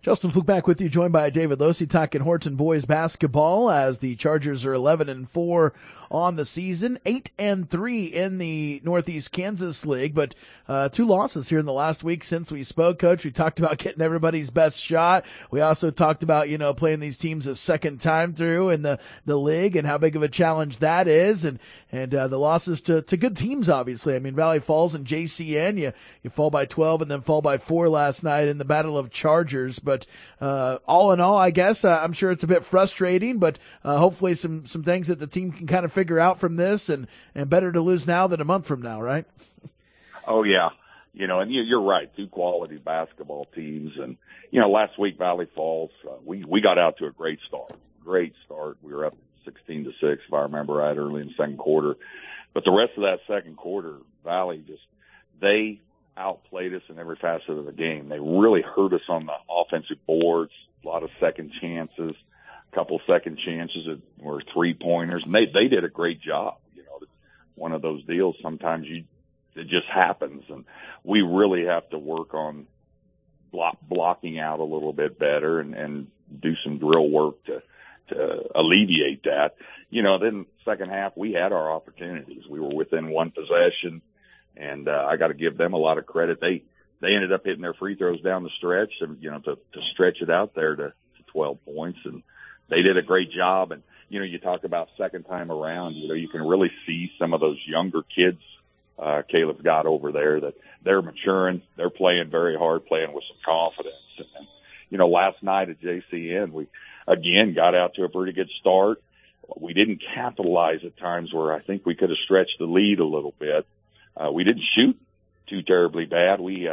Justin Fluke back with you, joined by David Losey, talking Horton boys basketball as the Chargers are 11-4 on the season, 8-3 in the Northeast Kansas League, but 2 losses here in the last week since we spoke, Coach. We talked about getting everybody's best shot. We also talked about, playing these teams a second time through in the league and how big of a challenge that is, and the losses to good teams, obviously. I mean, Valley Falls and JCN, you fall by 12 and then fall by 4 last night in the Battle of Chargers, but all in all, I guess, I'm sure it's a bit frustrating, but hopefully some things that the team can kind of figure out from this, and better to lose now than a month from now, right? Oh, yeah. And you're right, 2 quality basketball teams. And, last week, Valley Falls, we got out to a great start. Great start. We were up 16-6, if I remember right, early in the second quarter. But the rest of that second quarter, Valley they outplayed us in every facet of the game. They really hurt us on the offensive boards, a lot of second chances, a couple second chances that were 3-pointers, and they did a great job. One of those deals, sometimes it just happens, and we really have to work on blocking out a little bit better and do some drill work to alleviate that. Then second half, we had our opportunities. We were within 1 possession. And I got to give them a lot of credit. They ended up hitting their free throws down the stretch, and to stretch it out there to 12 points, and they did a great job. And you talk about second time around. You can really see some of those younger kids Caleb's got over there that they're maturing. They're playing very hard, playing with some confidence. And last night at JCN, we again got out to a pretty good start. We didn't capitalize at times where I think we could have stretched the lead a little bit. We didn't shoot too terribly bad. We,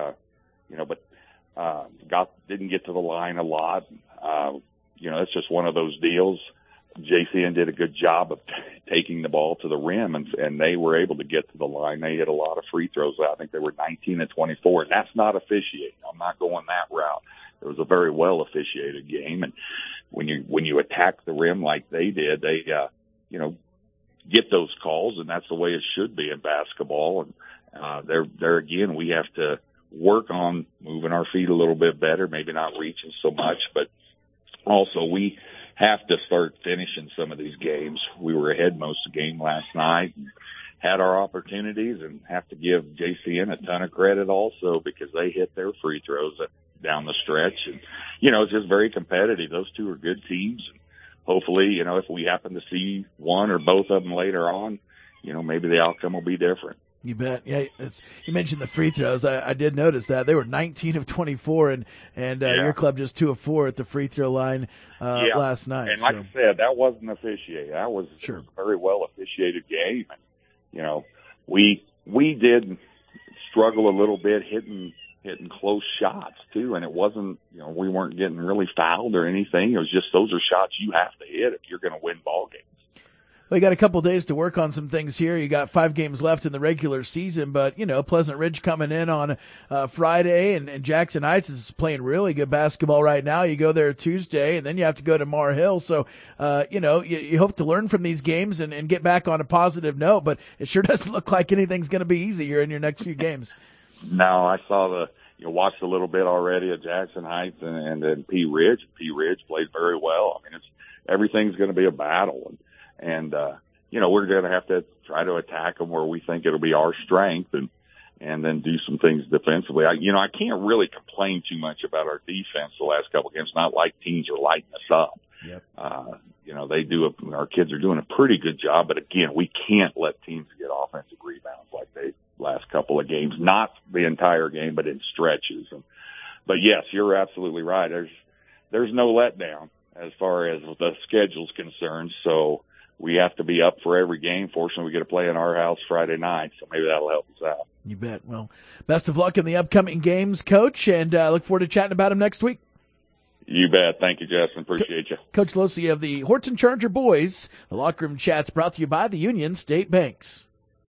didn't get to the line a lot. It's just one of those deals. JCN did a good job of taking the ball to the rim, and they were able to get to the line. They hit a lot of free throws. I think they were 19-24, and that's not officiating. I'm not going that route. It was a very well officiated game, and when you attack the rim like they did, they, get those calls, and that's the way it should be in basketball. And there again, we have to work on moving our feet a little bit better, maybe not reaching so much, but also we have to start finishing some of these games. We were ahead most of the game last night and had our opportunities, and have to give JCN a ton of credit also because they hit their free throws down the stretch. And, it's just very competitive. Those 2 are good teams. Hopefully, if we happen to see one or both of them later on, maybe the outcome will be different. You bet. Yeah, you mentioned the free throws. I did notice that they were 19 of 24, and your club just 2 of 4 at the free throw line last night. And like I said, that wasn't officiated. That was a very well officiated game. And, we did struggle a little bit hitting close shots too, and it wasn't, we weren't getting really fouled or anything. It was just those are shots you have to hit if you're going to win ball games. Well, you got a couple of days to work on some things here. You got 5 games left in the regular season, but Pleasant Ridge coming in on Friday, and Jackson Heights is playing really good basketball right now. You go there Tuesday, and then you have to go to Mar Hill. So you hope to learn from these games and get back on a positive note, but it sure doesn't look like anything's going to be easy here in your next few games. No, I saw watched a little bit already at Jackson Heights and then Pea Ridge. Pea Ridge played very well. I mean, everything's going to be a battle, and we're going to have to try to attack them where we think it'll be our strength, and then do some things defensively. I can't really complain too much about our defense the last couple of games. Not like teams are lighting us up. Yep. Our kids are doing a pretty good job, but again, we can't let teams get offensive rebounds like they last couple of games, not the entire game, but in stretches. But yes, you're absolutely right. There's no letdown as far as the schedule's concerned. So we have to be up for every game. Fortunately, we get to play in our house Friday night, so maybe that'll help us out. You bet. Well, best of luck in the upcoming games, Coach, and look forward to chatting about them next week. You bet. Thank you, Justin. Appreciate you. Coach Losey of the Horton Charger boys. The Locker Room Chat's brought to you by the Union State Banks.